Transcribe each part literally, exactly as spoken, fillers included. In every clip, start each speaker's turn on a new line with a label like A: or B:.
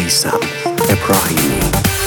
A: میثم ابراهیمی.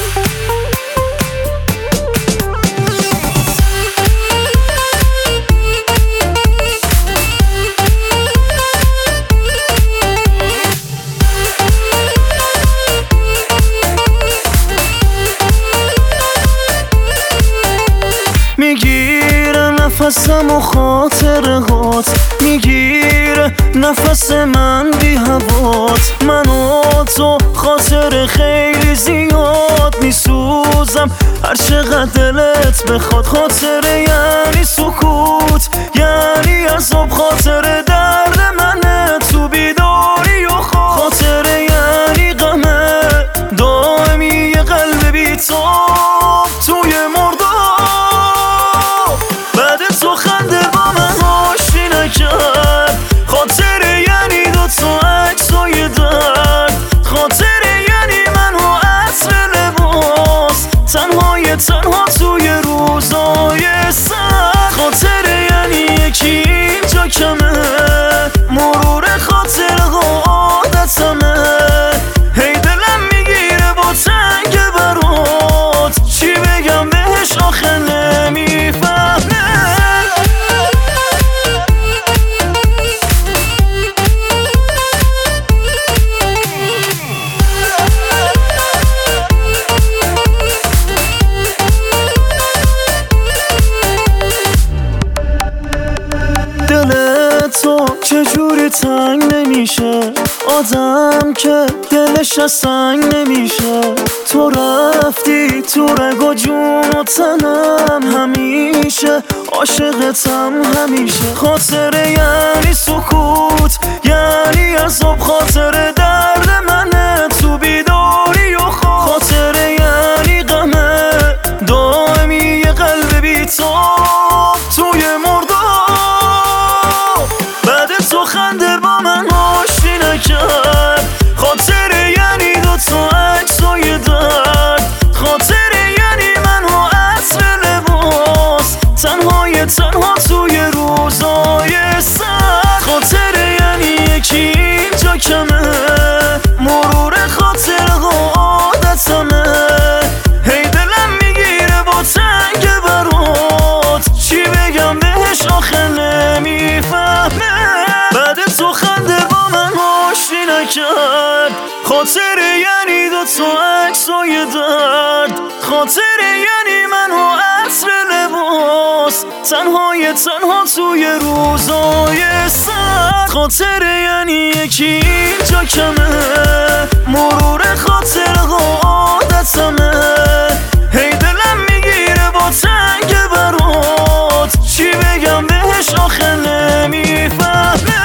B: میگیره نفسم و خاطره هات، میگیره نفس من بی هوات. من و تو خاطر خیلی زیاد میسوزم هر چقدر دلت بخواد. خاطره یعنی سکوت، یعنی عذاب، خاطره درد منه تو بیداری و خواب. خاطره یعنی غمه دائمی یه قلب بی‌تاب توی مرداب. بعد تو خنده با من آشتی نکرد. خاطره یعنی دوتا عکسای درد. خاطره یعنی من و عطر لباس، تنهای تنها توی روزای سرد. خاطره یعنی یکی اینجا کمه، مرور خاطره ها عادتمه. هی دلم میگیره با تنگ برات، چی بگم بهش آخه نمیفهمه. دل تو چجوری تنگ نمیشه، آدم که دلش از سنگ نمیشه. تو رفتی تو رگ و جون و تنم، همیشه عاشقتم همیشه. خاطره یعنی سکوت، یعنی عذاب، خاطره درد منه تو بیداری و خواب. خاطره یعنی غمه دائمی یه قلب بی‌تاب توی مرداب. بعد تو خنده با من آشتی نکرد. خاطره یعنی دوتا عکسای درد. خاطره یعنی من و عطر لباس، تنهای تنها توی روزای سرد. خاطره یعنی یکی اینجا کمه، مرور خاطره ها عادتمه. هی دلم میگیره با تنگ برات، چی بگم بهش آخه نمیفهمه. بعد تو خنده با من آشتی نکرد. خاطره یعنی دوتا عکسای درد. خاطره یعنی من و عطر لباس، تنهای تنها توی روزای سرد. خاطره یعنی یکی اینجا کمه، مرور خاطره ها عادتمه. هی دلم میگیره با تنگ برات، چی بگم بهش آخه نمیفهمه.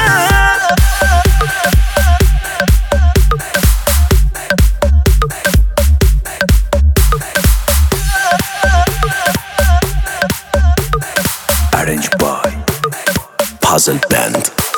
A: Arranged by Puzzle Band.